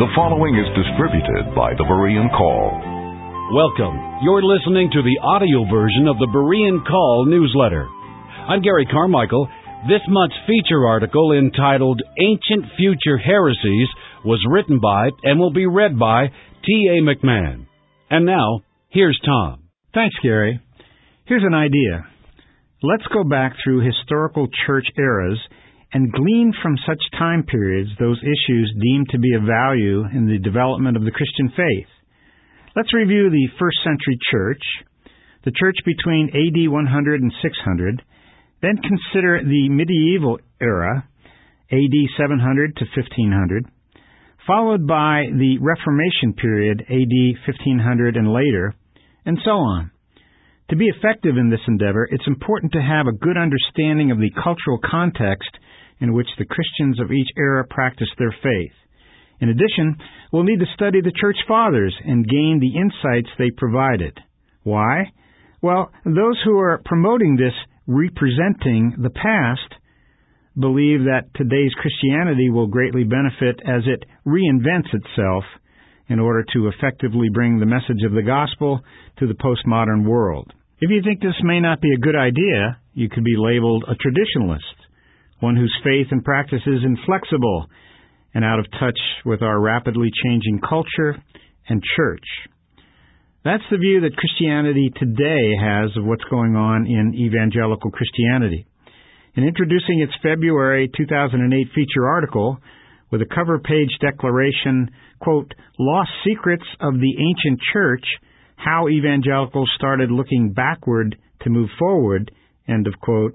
The following is distributed by the Berean Call. Welcome. You're listening to the audio version of the Berean Call newsletter. I'm Gary Carmichael. This month's feature article, entitled Ancient Future Heresies, was written by and will be read by T.A. McMahon. And now, here's Tom. Thanks, Gary. Here's an idea. Let's go back through historical church eras and glean from such time periods those issues deemed to be of value in the development of the Christian faith. Let's review the first century church, the church between AD 100 and 600, then consider the medieval era, AD 700 to 1500, followed by the Reformation period, AD 1500 and later, and so on. To be effective in this endeavor, it's important to have a good understanding of the cultural context in which the Christians of each era practiced their faith. In addition, we'll need to study the Church Fathers and gain the insights they provided. Why? Well, those who are promoting this representing the past believe that today's Christianity will greatly benefit as it reinvents itself in order to effectively bring the message of the gospel to the postmodern world. If you think this may not be a good idea, you could be labeled a traditionalist, one whose faith and practice is inflexible and out of touch with our rapidly changing culture and church. That's the view that Christianity today has of what's going on in evangelical Christianity. In introducing its February 2008 feature article with a cover page declaration, quote, "Lost Secrets of the Ancient Church, How Evangelicals Started Looking Backward to Move Forward," end of quote,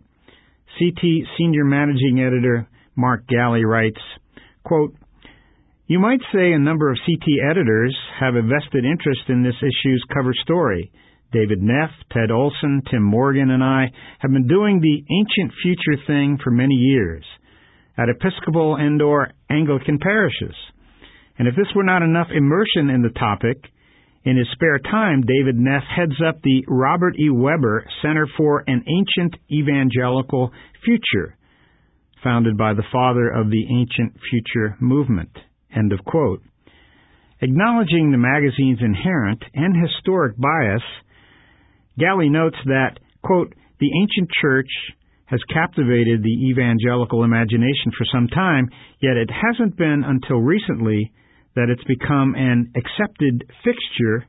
CT Senior Managing Editor Mark Galli writes, quote, "You might say a number of CT editors have a vested interest in this issue's cover story. David Neff, Ted Olson, Tim Morgan, and I have been doing the ancient future thing for many years at Episcopal and/or Anglican parishes. And if this were not enough immersion in the topic, in his spare time, David Neff heads up the Robert E. Weber Center for an Ancient Evangelical Future, founded by the father of the Ancient Future movement," end of quote. Acknowledging the magazine's inherent and historic bias, Galli notes that, quote, "The ancient church has captivated the evangelical imagination for some time, yet it hasn't been until recently that it's become an accepted fixture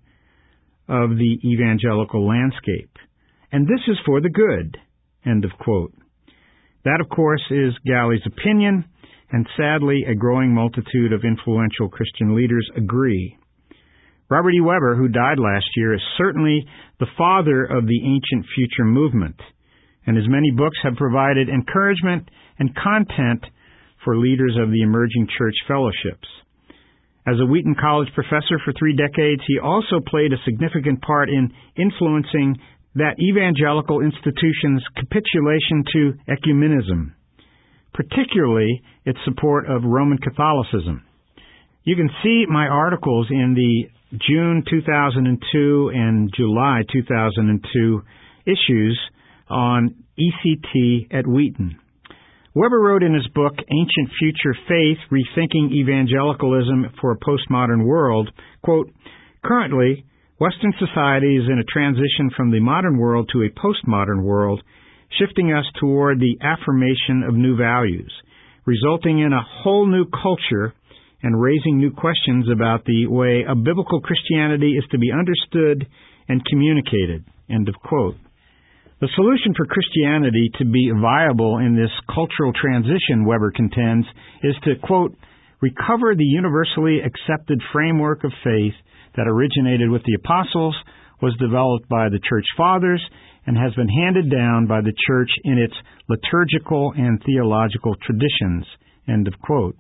of the evangelical landscape. And this is for the good," end of quote. That, of course, is Galli's opinion, and sadly, a growing multitude of influential Christian leaders agree. Robert E. Weber, who died last year, is certainly the father of the ancient future movement, and his many books have provided encouragement and content for leaders of the emerging church fellowships. As a Wheaton College professor for 3 decades, he also played a significant part in influencing that evangelical institution's capitulation to ecumenism, particularly its support of Roman Catholicism. You can see my articles in the June 2002 and July 2002 issues on ECT at Wheaton. Weber wrote in his book, Ancient Future Faith, Rethinking Evangelicalism for a Postmodern World, quote, "Currently, Western society is in a transition from the modern world to a postmodern world, shifting us toward the affirmation of new values, resulting in a whole new culture and raising new questions about the way a biblical Christianity is to be understood and communicated," end of quote. The solution for Christianity to be viable in this cultural transition, Weber contends, is to, quote, "recover the universally accepted framework of faith that originated with the apostles, was developed by the Church Fathers, and has been handed down by the Church in its liturgical and theological traditions," end of quote.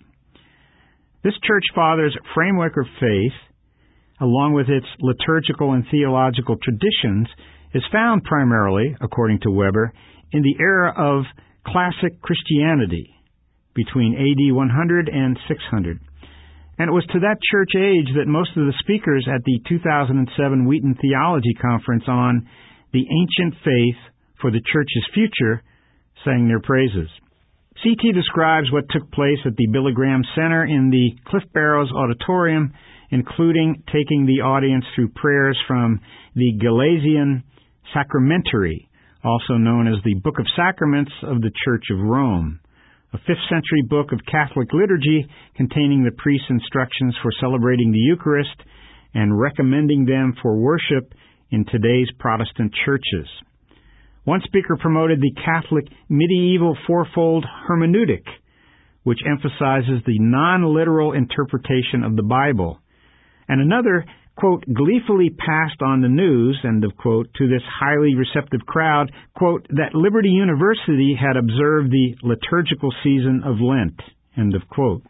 This Church Fathers framework of faith, along with its liturgical and theological traditions, is found primarily, according to Weber, in the era of classic Christianity, between AD 100 and 600. And it was to that church age that most of the speakers at the 2007 Wheaton Theology Conference on the Ancient Faith for the Church's Future sang their praises. C.T. describes what took place at the Billy Graham Center in the Cliff Barrows Auditorium, including taking the audience through prayers from the Gelasian Sacramentary, also known as the Book of Sacraments of the Church of Rome, a 5th century book of Catholic liturgy containing the priest's instructions for celebrating the Eucharist and recommending them for worship in today's Protestant churches. One speaker promoted the Catholic medieval fourfold hermeneutic, which emphasizes the non-literal interpretation of the Bible, and another, quote, gleefully passed on the news, end of quote, to this highly receptive crowd, quote, that Liberty University had observed the liturgical season of Lent, end of quote.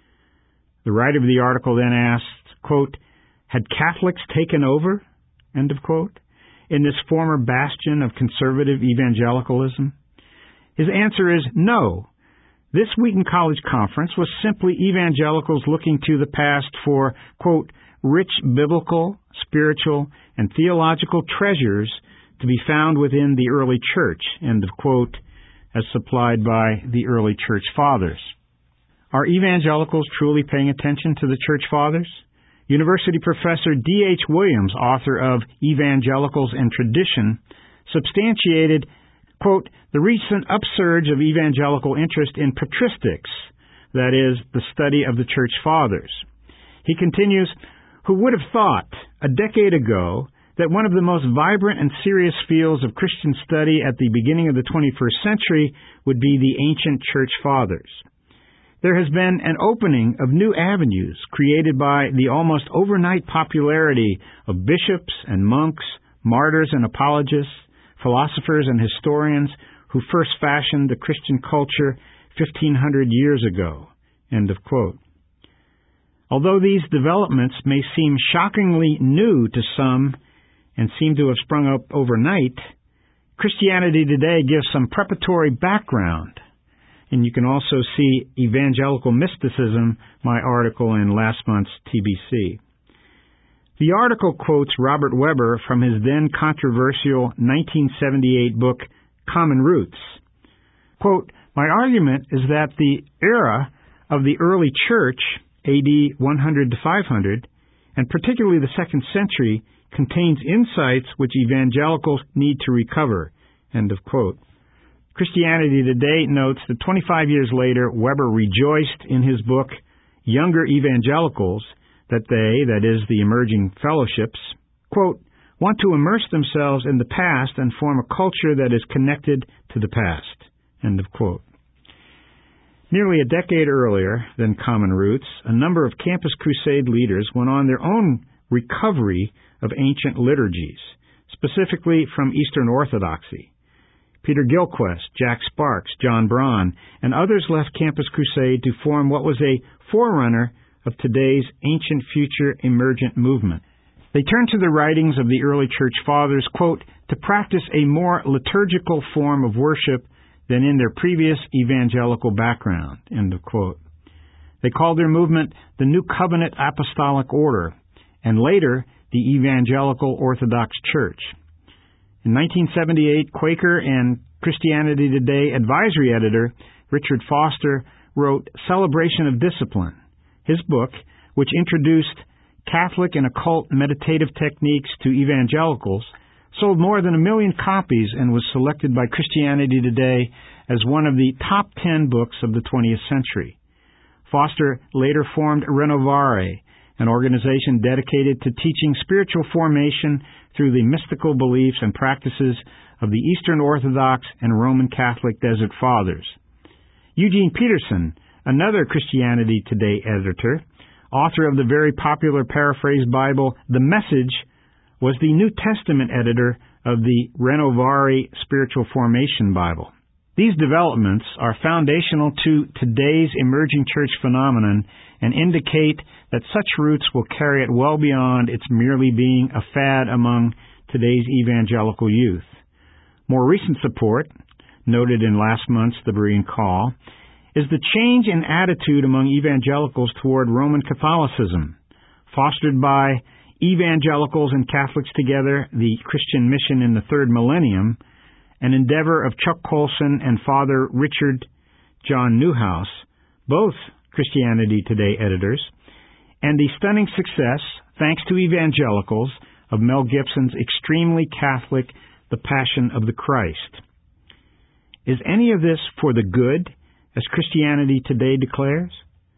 The writer of the article then asked, quote, had Catholics taken over, end of quote, in this former bastion of conservative evangelicalism? His answer is no. This Wheaton College conference was simply evangelicals looking to the past for, quote, rich biblical, spiritual, and theological treasures to be found within the early church, end of quote, as supplied by the early church fathers. Are evangelicals truly paying attention to the church fathers? University professor D.H. Williams, author of Evangelicals and Tradition, substantiated, quote, the recent upsurge of evangelical interest in patristics, that is, the study of the church fathers. He continues, who would have thought a decade ago that one of the most vibrant and serious fields of Christian study at the beginning of the 21st century would be the ancient church fathers? There has been an opening of new avenues created by the almost overnight popularity of bishops and monks, martyrs and apologists, philosophers and historians who first fashioned the Christian culture 1,500 years ago, end of quote. Although these developments may seem shockingly new to some and seem to have sprung up overnight, Christianity Today gives some preparatory background. And you can also see Evangelical Mysticism, my article in last month's TBC. The article quotes Robert Weber from his then controversial 1978 book, Common Roots. Quote, my argument is that the era of the early church, AD 100 to 500, and particularly the 2nd century, contains insights which evangelicals need to recover, end of quote. Christianity Today notes that 25 years later, Weber rejoiced in his book, Younger Evangelicals, that they, that is, the emerging fellowships, quote, want to immerse themselves in the past and form a culture that is connected to the past, end of quote. Nearly a decade earlier than Common Roots, a number of Campus Crusade leaders went on their own recovery of ancient liturgies, specifically from Eastern Orthodoxy. Peter Gilquist, Jack Sparks, John Braun, and others left Campus Crusade to form what was a forerunner of today's ancient future emergent movement. They turned to the writings of the early church fathers, quote, to practice a more liturgical form of worship than in their previous evangelical background, end of quote. They called their movement the New Covenant Apostolic Order, and later the Evangelical Orthodox Church. In 1978, Quaker and Christianity Today advisory editor Richard Foster wrote Celebration of Discipline. His book, which introduced Catholic and occult meditative techniques to evangelicals, sold more than 1 million copies and was selected by Christianity Today as one of the top 10 books of the 20th century. Foster later formed Renovare, an organization dedicated to teaching spiritual formation through the mystical beliefs and practices of the Eastern Orthodox and Roman Catholic Desert Fathers. Eugene Peterson, another Christianity Today editor, author of the very popular paraphrased Bible, The Message, was the New Testament editor of the Renovare Spiritual Formation Bible. These developments are foundational to today's emerging church phenomenon and indicate that such roots will carry it well beyond its merely being a fad among today's evangelical youth. More recent support, noted in last month's The Berean Call, is the change in attitude among evangelicals toward Roman Catholicism, fostered by Evangelicals and Catholics Together, the Christian Mission in the Third Millennium, an endeavor of Chuck Colson and Father Richard John Newhouse, both Christianity Today editors, and the stunning success, thanks to evangelicals, of Mel Gibson's extremely Catholic The Passion of the Christ. Is any of this for the good, as Christianity Today declares?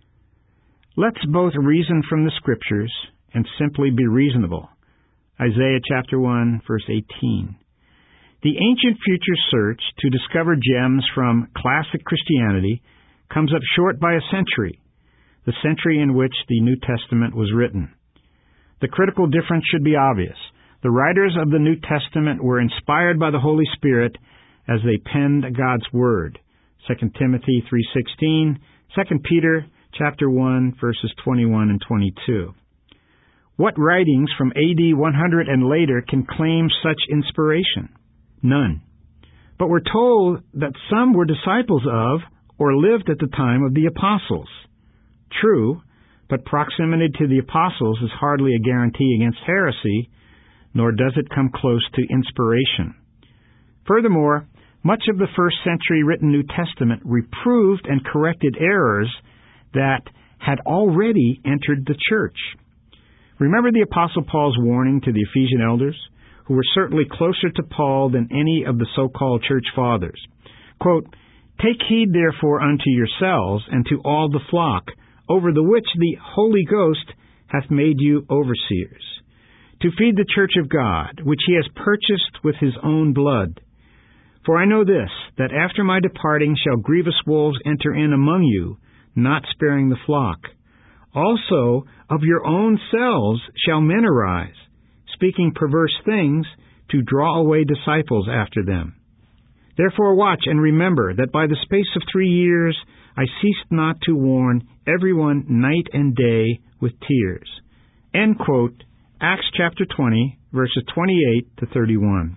Let's both reason from the Scriptures and simply be reasonable. Isaiah chapter 1, verse 18. The ancient future search to discover gems from classic Christianity comes up short by a century, the century in which the New Testament was written. The critical difference should be obvious. The writers of the New Testament were inspired by the Holy Spirit as they penned God's Word. 2 Timothy 3:16, 2 Peter chapter 1, verses 21 and 22. What writings from A.D. 100 and later can claim such inspiration? None. But we're told that some were disciples of or lived at the time of the apostles. True, but proximity to the apostles is hardly a guarantee against heresy, nor does it come close to inspiration. Furthermore, much of the first century written New Testament reproved and corrected errors that had already entered the church. Remember the Apostle Paul's warning to the Ephesian elders, who were certainly closer to Paul than any of the so-called church fathers. Quote, "Take heed therefore unto yourselves and to all the flock, over the which the Holy Ghost hath made you overseers, to feed the church of God, which he has purchased with his own blood. For I know this, that after my departing shall grievous wolves enter in among you, not sparing the flock. Also of your own selves shall men arise, speaking perverse things, to draw away disciples after them. Therefore watch and remember that by the space of 3 years I ceased not to warn everyone night and day with tears." End quote. Acts chapter 20, verses 28 to 31.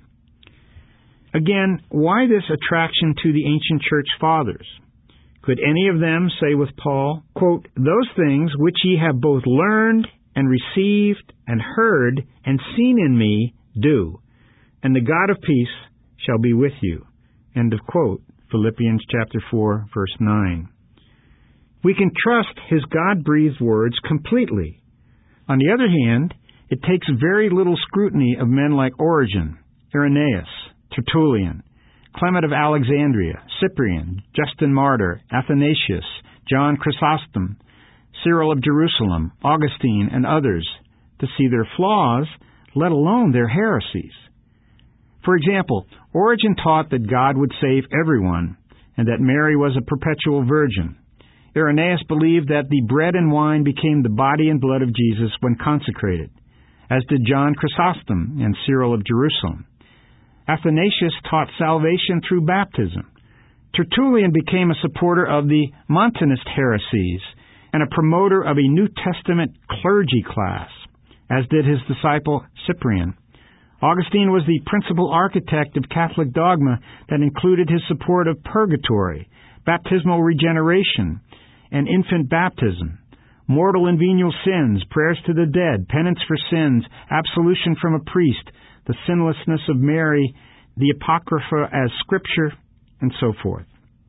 Again, why this attraction to the ancient church fathers? Could any of them say with Paul, quote, "Those things which ye have both learned and received and heard and seen in me, do, and the God of peace shall be with you." End of quote. Philippians chapter 4, verse 9. We can trust his God-breathed words completely. On the other hand, it takes very little scrutiny of men like Origen, Irenaeus, Tertullian, Clement of Alexandria, Cyprian, Justin Martyr, Athanasius, John Chrysostom, Cyril of Jerusalem, Augustine, and others to see their flaws, let alone their heresies. For example, Origen taught that God would save everyone and that Mary was a perpetual virgin. Irenaeus believed that the bread and wine became the body and blood of Jesus when consecrated, as did John Chrysostom and Cyril of Jerusalem. Athanasius taught salvation through baptism. Tertullian became a supporter of the Montanist heresies and a promoter of a New Testament clergy class, as did his disciple Cyprian. Augustine was the principal architect of Catholic dogma that included his support of purgatory, baptismal regeneration, and infant baptism, mortal and venial sins, prayers to the dead, penance for sins, absolution from a priest, the sinlessness of Mary, the Apocrypha as Scripture, and so forth.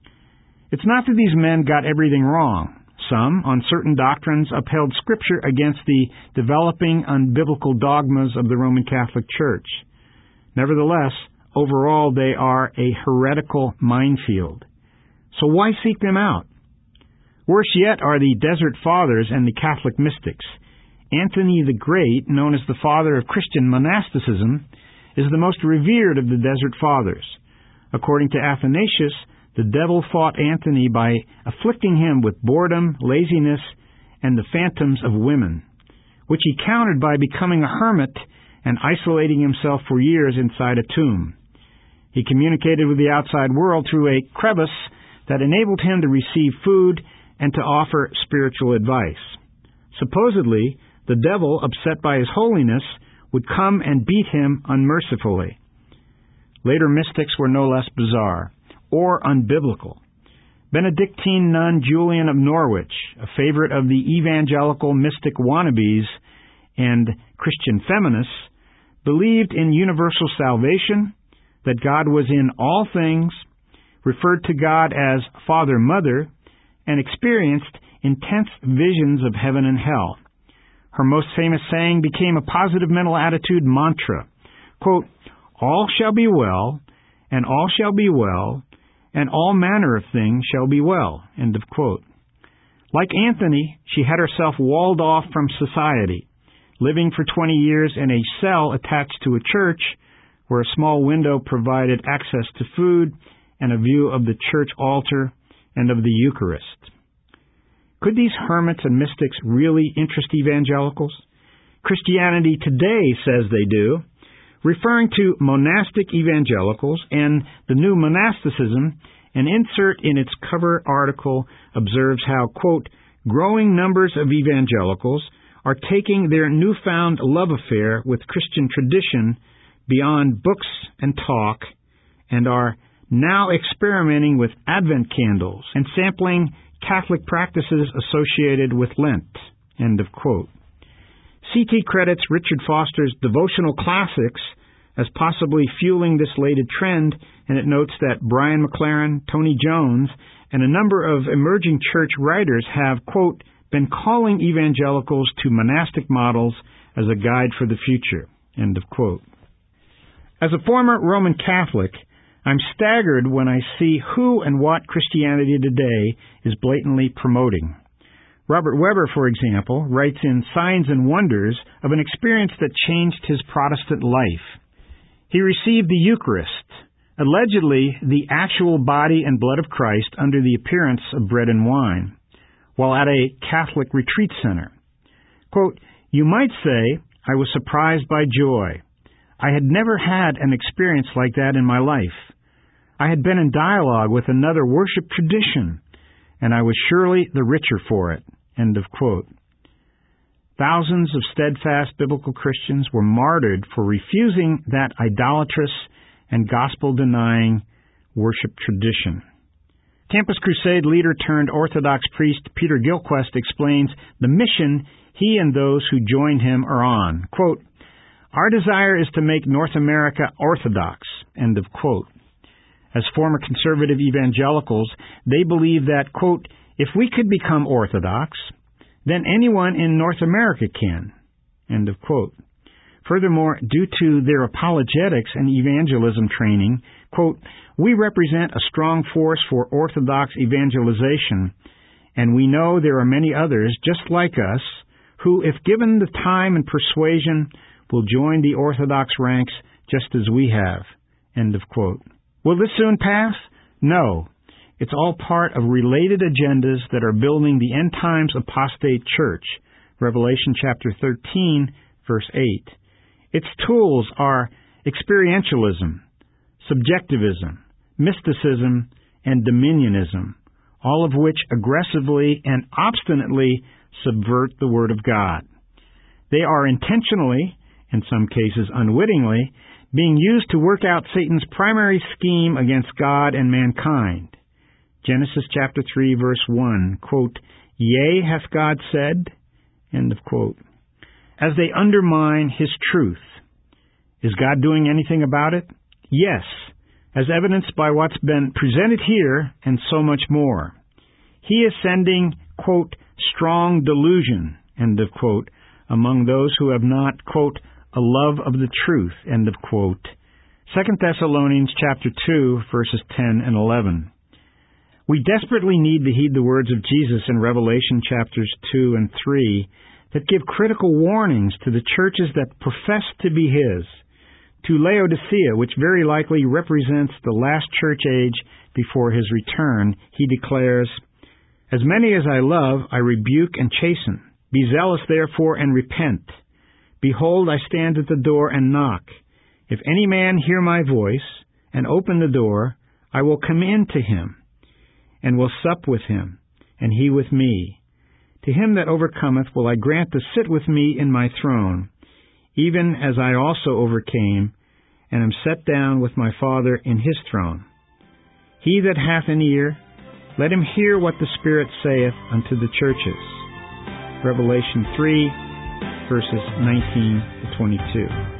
It's not that these men got everything wrong. Some, on certain doctrines, upheld Scripture against the developing unbiblical dogmas of the Roman Catholic Church. Nevertheless, overall they are a heretical minefield. So why seek them out? Worse yet are the Desert Fathers and the Catholic mystics. Anthony the Great, known as the father of Christian monasticism, is the most revered of the Desert Fathers. According to Athanasius, the devil fought Anthony by afflicting him with boredom, laziness, and the phantoms of women, which he countered by becoming a hermit and isolating himself for years inside a tomb. He communicated with the outside world through a crevice that enabled him to receive food and to offer spiritual advice. Supposedly, the devil, upset by his holiness, would come and beat him unmercifully. Later mystics were no less bizarre or unbiblical. Benedictine nun Julian of Norwich, a favorite of the evangelical mystic wannabes and Christian feminists, believed in universal salvation, that God was in all things, referred to God as Father, Mother, and experienced intense visions of heaven and hell. Her most famous saying became a positive mental attitude mantra. Quote, "All shall be well, and all shall be well, and all manner of things shall be well." End of quote. Like Anthony, she had herself walled off from society, living for 20 years in a cell attached to a church where a small window provided access to food and a view of the church altar and of the Eucharist. Could these hermits and mystics really interest evangelicals? Christianity Today says they do, referring to monastic evangelicals and the new monasticism. An insert in its cover article observes how, quote, "growing numbers of evangelicals are taking their newfound love affair with Christian tradition beyond books and talk and are now experimenting with Advent candles and sampling Catholic practices associated with Lent." End of quote. CT credits Richard Foster's devotional classics as possibly fueling this latest trend, and it notes that Brian McLaren, Tony Jones, and a number of emerging church writers have, quote, "been calling evangelicals to monastic models as a guide for the future." End of quote. As a former Roman Catholic, I'm staggered when I see who and what Christianity Today is blatantly promoting. Robert Weber, for example, writes in Signs and Wonders of an experience that changed his Protestant life. He received the Eucharist, allegedly the actual body and blood of Christ under the appearance of bread and wine, while at a Catholic retreat center. Quote, "You might say I was surprised by joy. I had never had an experience like that in my life. I had been in dialogue with another worship tradition, and I was surely the richer for it." End of quote. Thousands of steadfast biblical Christians were martyred for refusing that idolatrous and gospel-denying worship tradition. Campus Crusade leader turned Orthodox priest Peter Gilquist explains the mission he and those who joined him are on. Quote, "Our desire is to make North America Orthodox." End of quote. As former conservative evangelicals, they believe that, quote, "if we could become Orthodox, then anyone in North America can." End of quote. Furthermore, due to their apologetics and evangelism training, quote, "we represent a strong force for Orthodox evangelization, and we know there are many others just like us who, if given the time and persuasion, will join the Orthodox ranks just as we have." End of quote. Will this soon pass? No. It's all part of related agendas that are building the end times apostate church. Revelation chapter 13, verse 8. Its tools are experientialism, subjectivism, mysticism, and dominionism, all of which aggressively and obstinately subvert the Word of God. They are intentionally, in some cases unwittingly, being used to work out Satan's primary scheme against God and mankind. Genesis chapter 3, verse 1, quote, "Yea, hath God said," end of quote, as they undermine His truth. Is God doing anything about it? Yes, as evidenced by what's been presented here and so much more. He is sending, quote, "strong delusion," end of quote, among those who have not, quote, "a love of the truth," end of quote. 2 Thessalonians chapter 2, verses 10 and 11. We desperately need to heed the words of Jesus in Revelation chapters 2 and 3 that give critical warnings to the churches that profess to be His. To Laodicea, which very likely represents the last church age before His return, He declares, "As many as I love, I rebuke and chasten. Be zealous therefore and repent. Behold, I stand at the door and knock. If any man hear my voice and open the door, I will come in to him, and will sup with him, and he with me. To him that overcometh will I grant to sit with me in my throne, even as I also overcame, and am set down with my Father in His throne. He that hath an ear, let him hear what the Spirit saith unto the churches." Revelation 3, verses 19 to 22.